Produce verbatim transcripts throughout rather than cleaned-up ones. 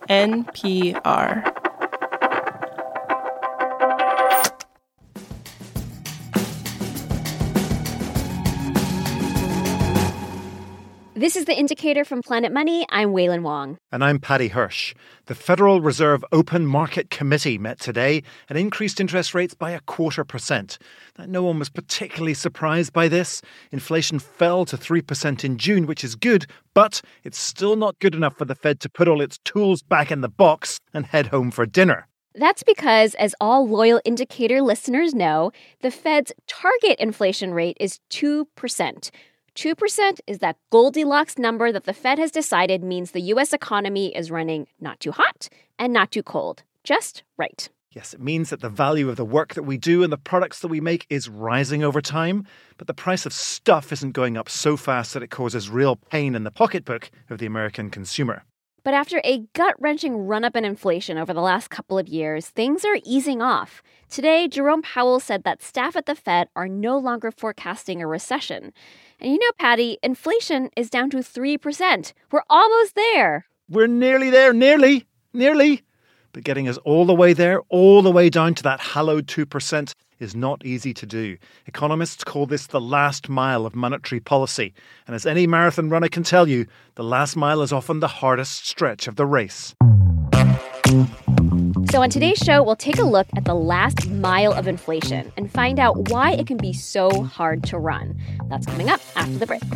N P R. This is The Indicator from Planet Money. I'm Wailin Wong. And I'm Paddy Hirsch. The Federal Reserve Open Market Committee met today and increased interest rates by a quarter percent. Now, no one was particularly surprised by this. Inflation fell to three percent in June, which is good, but it's still not good enough for the Fed to put all its tools back in the box and head home for dinner. That's because, as all loyal Indicator listeners know, the Fed's target inflation rate is two percent. two percent is that Goldilocks number that the Fed has decided means the U S economy is running not too hot and not too cold. Just right. Yes, it means that the value of the work that we do and the products that we make is rising over time, but the price of stuff isn't going up so fast that it causes real pain in the pocketbook of the American consumer. But after a gut-wrenching run-up in inflation over the last couple of years, things are easing off. Today, Jerome Powell said that staff at the Fed are no longer forecasting a recession. And you know, Patty, inflation is down to three percent. We're almost there. We're nearly there, nearly, nearly. But getting us all the way there, all the way down to that hallowed two percent is not easy to do. Economists call this the last mile of monetary policy. And as any marathon runner can tell you, the last mile is often the hardest stretch of the race. So on today's show, we'll take a look at the last mile of inflation and find out why it can be so hard to run. That's coming up after the break.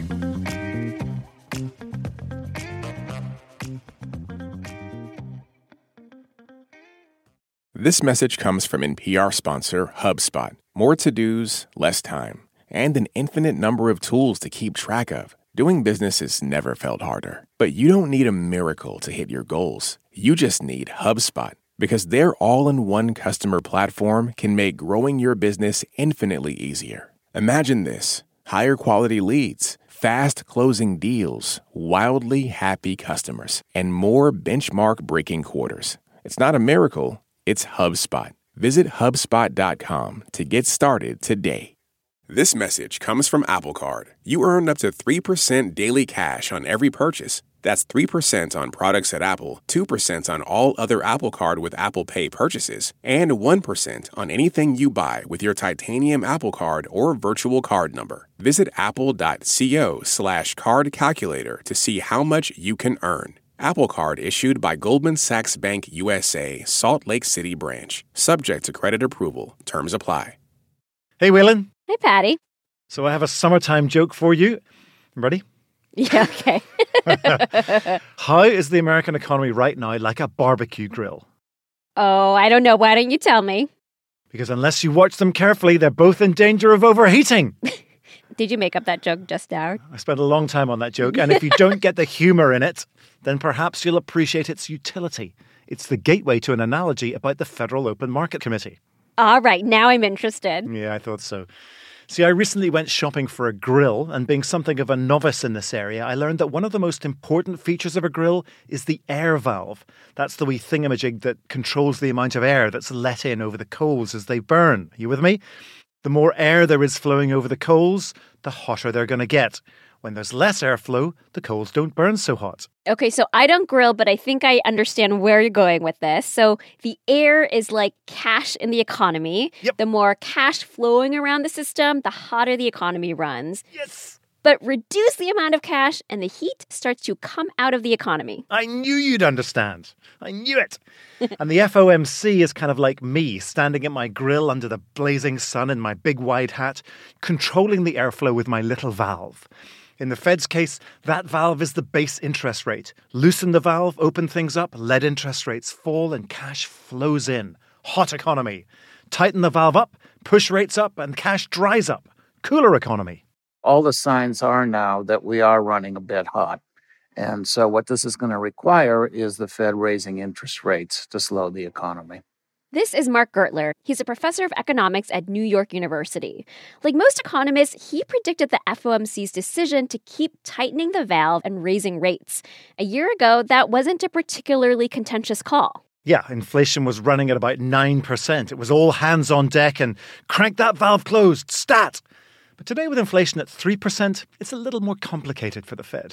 This message comes from N P R sponsor HubSpot. More to-dos, less time, and an infinite number of tools to keep track of. Doing business has never felt harder. But you don't need a miracle to hit your goals. You just need HubSpot, because their all-in-one customer platform can make growing your business infinitely easier. Imagine this: higher quality leads, fast closing deals, wildly happy customers, and more benchmark-breaking quarters. It's not a miracle. It's HubSpot. Visit HubSpot dot com to get started today. This message comes from Apple Card. You earn up to three percent daily cash on every purchase. That's three percent on products at Apple, two percent on all other Apple Card with Apple Pay purchases, and one percent on anything you buy with your titanium Apple Card or virtual card number. Visit apple.co slash card calculator to see how much you can earn. Apple Card issued by Goldman Sachs Bank U S A, Salt Lake City branch. Subject to credit approval. Terms apply. Hey, Wailin. Hey, Patty. So I have a summertime joke for you. Ready? Yeah, okay. How is the American economy right now like a barbecue grill? Oh, I don't know. Why don't you tell me? Because unless you watch them carefully, they're both in danger of overheating. Did you make up that joke just now? I spent a long time on that joke, and if you don't get the humor in it, then perhaps you'll appreciate its utility. It's the gateway to an analogy about the Federal Open Market Committee. All right, now I'm interested. Yeah, I thought so. See, I recently went shopping for a grill, and being something of a novice in this area, I learned that one of the most important features of a grill is the air valve. That's the wee thingamajig that controls the amount of air that's let in over the coals as they burn. Are you with me? The more air there is flowing over the coals, the hotter they're going to get. When there's less airflow, the coals don't burn so hot. Okay, so I don't grill, but I think I understand where you're going with this. So the air is like cash in the economy. Yep. The more cash flowing around the system, the hotter the economy runs. Yes! But reduce the amount of cash and the heat starts to come out of the economy. I knew you'd understand. I knew it. And the F O M C is kind of like me, standing at my grill under the blazing sun in my big wide hat, controlling the airflow with my little valve. In the Fed's case, that valve is the base interest rate. Loosen the valve, open things up, let interest rates fall and cash flows in. Hot economy. Tighten the valve up, push rates up, and cash dries up. Cooler economy. All the signs are now that we are running a bit hot. And so what this is going to require is the Fed raising interest rates to slow the economy. This is Mark Gertler. He's a professor of economics at New York University. Like most economists, he predicted the F O M C's decision to keep tightening the valve and raising rates. A year ago, that wasn't a particularly contentious call. Yeah, inflation was running at about nine percent. It was all hands on deck and crank that valve closed, stat! But today with inflation at three percent, it's a little more complicated for the Fed.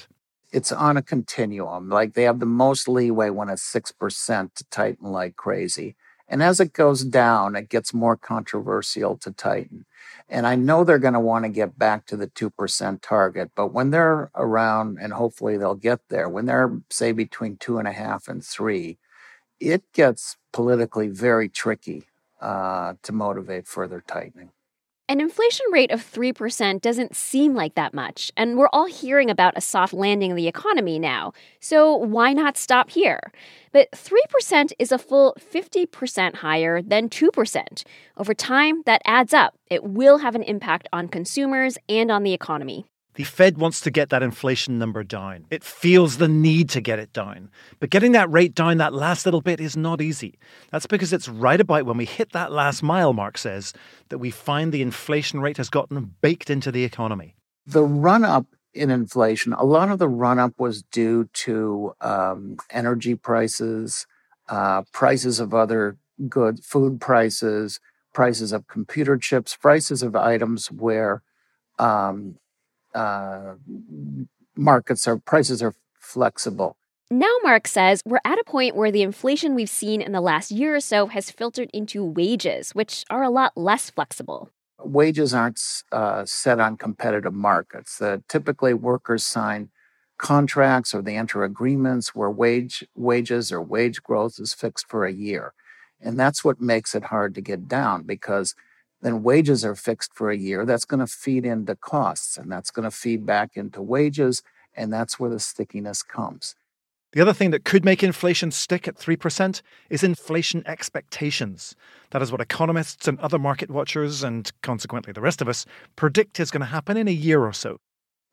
it's on a continuum. Like they have the most leeway when it's six percent to tighten like crazy. And as it goes down, it gets more controversial to tighten. And I know they're going to want to get back to the two percent target, but when they're around, and hopefully they'll get there, when they're, say, between two and a half and three, it gets politically very tricky uh, to motivate further tightening. An inflation rate of three percent doesn't seem like that much, and we're all hearing about a soft landing in the economy now, so why not stop here? But three percent is a full fifty percent higher than two percent. Over time, that adds up. It will have an impact on consumers and on the economy. The Fed wants to get that inflation number down. It feels the need to get it down. But getting that rate down that last little bit is not easy. That's because it's right about when we hit that last mile, Mark says, that we find the inflation rate has gotten baked into the economy. The run-up in inflation, a lot of the run-up was due to um, energy prices, uh, prices of other goods, food prices, prices of computer chips, prices of items where um, Uh, markets are prices are flexible. Now, Mark says, we're at a point where the inflation we've seen in the last year or so has filtered into wages, which are a lot less flexible. Wages aren't uh, set on competitive markets. Uh, typically, workers sign contracts or they enter agreements where wage wages or wage growth is fixed for a year. And that's what makes it hard to get down, because then wages are fixed for a year. That's going to feed into costs, and that's going to feed back into wages, and that's where the stickiness comes. The other thing that could make inflation stick at three percent is inflation expectations. That is what economists and other market watchers, and consequently the rest of us, predict is going to happen in a year or so.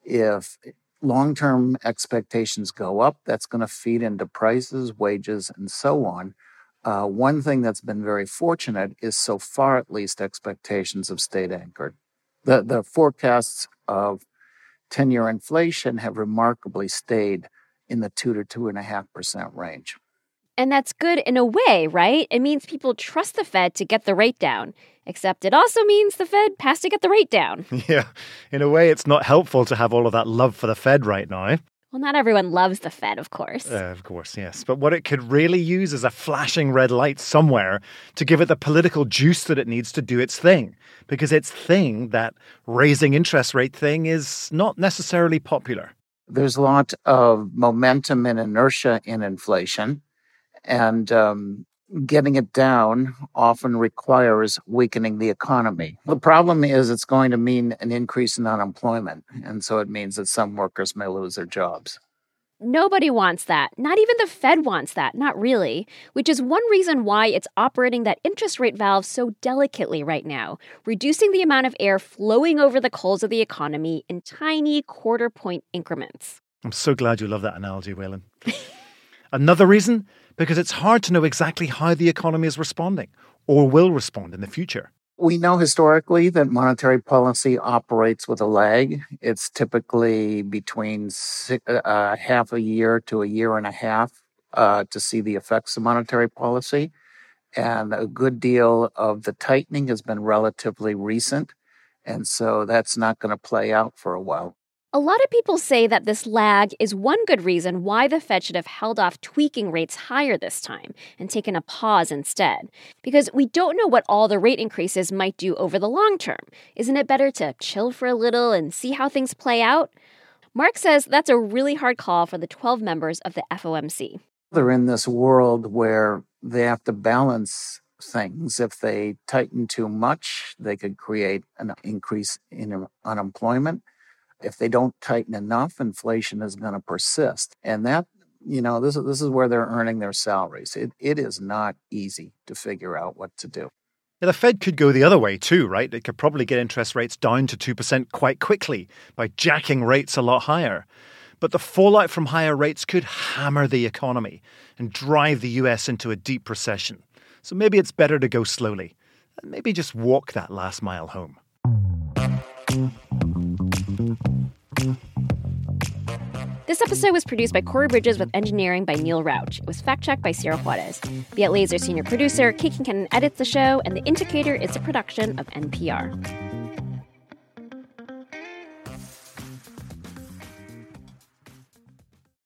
If long-term expectations go up, that's going to feed into prices, wages, and so on. Uh, one thing that's been very fortunate is, so far at least, expectations have stayed anchored. The, the forecasts of ten-year inflation have remarkably stayed in the two to two and a half percent range. And that's good in a way, right? It means people trust the Fed to get the rate down. Except it also means the Fed has to get the rate down. Yeah, in a way, it's not helpful to have all of that love for the Fed right now. Well, not everyone loves the Fed, of course. Uh, of course, yes. But what it could really use is a flashing red light somewhere to give it the political juice that it needs to do its thing. Because its thing, that raising interest rate thing, is not necessarily popular. There's a lot of momentum and inertia in inflation, and um, getting it down often requires weakening the economy. The problem is it's going to mean an increase in unemployment, and so it means that some workers may lose their jobs. Nobody wants that. Not even the Fed wants that. Not really. Which is one reason why it's operating that interest rate valve so delicately right now, reducing the amount of air flowing over the coals of the economy in tiny quarter-point increments. I'm so glad you love that analogy, Waylon. Another reason? Because it's hard to know exactly how the economy is responding or will respond in the future. We know historically that monetary policy operates with a lag. It's typically between six, uh, half a year to a year and a half uh, to see the effects of monetary policy. And a good deal of the tightening has been relatively recent. And so that's not going to play out for a while. A lot of people say that this lag is one good reason why the Fed should have held off tweaking rates higher this time and taken a pause instead. Because we don't know what all the rate increases might do over the long term. Isn't it better to chill for a little and see how things play out? Mark says that's a really hard call for the twelve members of the F O M C. They're in this world where they have to balance things. If they tighten too much, they could create an increase in unemployment. If they don't tighten enough, inflation is going to persist. And that, you know, this is, this is where they're earning their salaries. It, it is not easy to figure out what to do. Yeah, the Fed could go the other way too, right? It could probably get interest rates down to two percent quite quickly by jacking rates a lot higher. But the fallout from higher rates could hammer the economy and drive the U S into a deep recession. So maybe it's better to go slowly and maybe just walk that last mile home. This episode was produced by Corey Bridges with engineering by Neil Rauch. It was fact-checked by Sierra Juarez. Viet Laser senior producer, Kate Kincannon edits the show, and The Indicator is a production of N P R.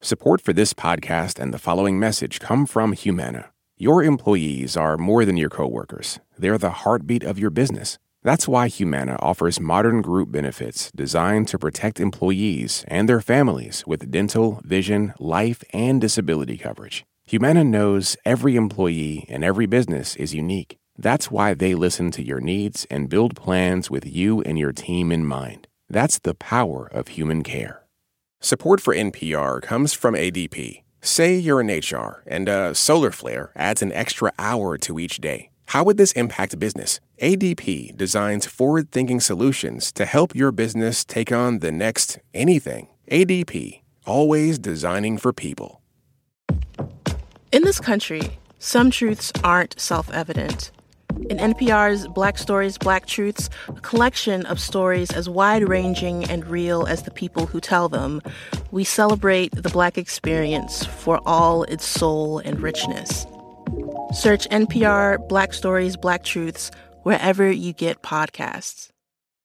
Support for this podcast and the following message come from Humana. Your employees are more than your coworkers. They're the heartbeat of your business. That's why Humana offers modern group benefits designed to protect employees and their families with dental, vision, life, and disability coverage. Humana knows every employee and every business is unique. That's why they listen to your needs and build plans with you and your team in mind. That's the power of human care. Support for N P R comes from A D P. Say you're in H R and a solar flare adds an extra hour to each day. How would this impact business? A D P designs forward-thinking solutions to help your business take on the next anything. A D P, always designing for people. In this country, some truths aren't self-evident. In N P R's Black Stories, Black Truths, a collection of stories as wide-ranging and real as the people who tell them, we celebrate the Black experience for all its soul and richness. Search N P R Black Stories, Black Truths wherever you get podcasts.